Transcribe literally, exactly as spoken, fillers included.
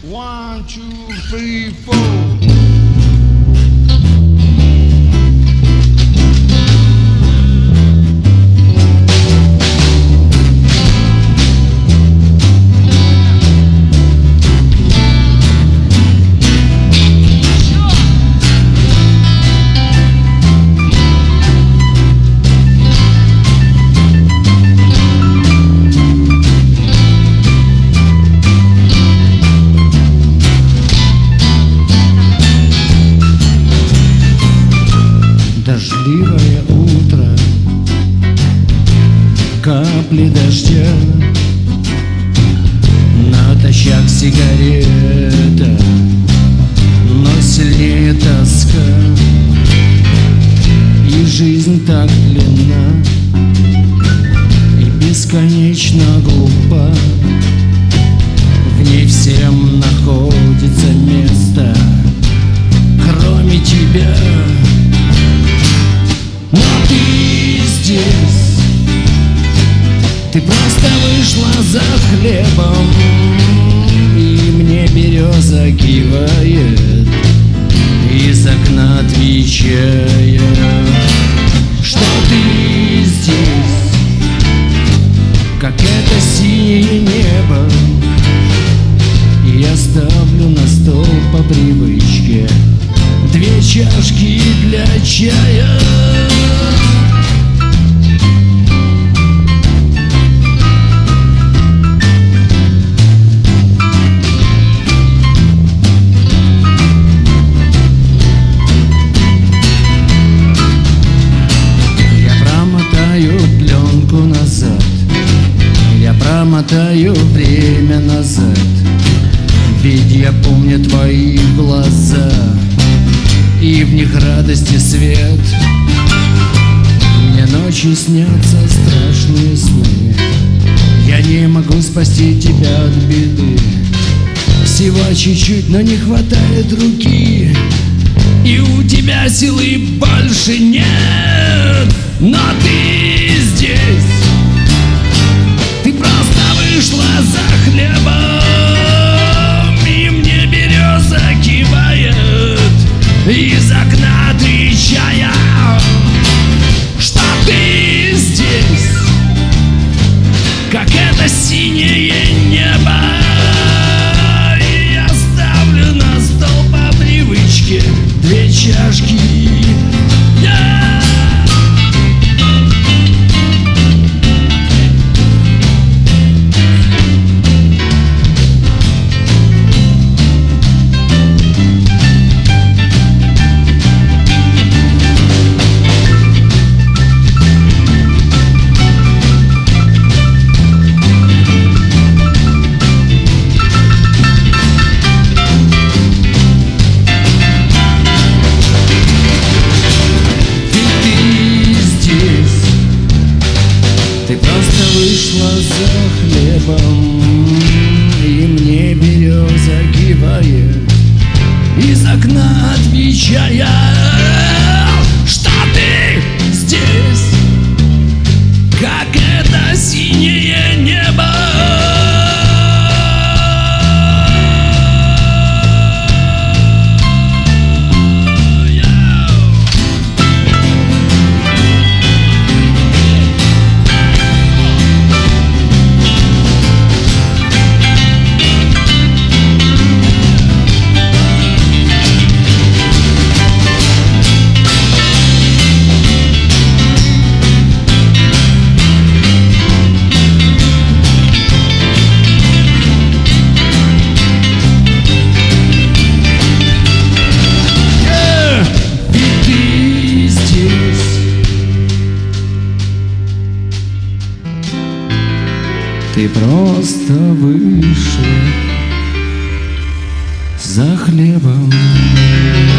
One, two, three, four. Дождливое утро, капли дождя, натощак сигарета, но сильнее тоска. И жизнь так длинна и бесконечно глупа. В ней всем находится место, кроме тебя. Но ты здесь, ты просто вышла за хлебом, и мне береза кивает, из окна отвечая, что ты здесь, как это синее небо. И я ставлю на стол по привычке две чашки для чая. Я промотаю пленку назад, я промотаю время назад, ведь я помню твои глаза, и в них радость и свет. Мне ночью снятся страшные сны, я не могу спасти тебя от беды. Всего чуть-чуть, но не хватает руки, и у тебя силы больше нет. Но ты здесь, ты просто вышла за хлебом, и мне береза кивает, из окна отвечая, что ты здесь, как это синее небо. И я ставлю на стол по привычке две чашки. Yeah! Ты просто вышла за хлебом, и мне береза кивает, из окна отвечая, что ты здесь, как это синее небо. Ты просто вышла за хлебом.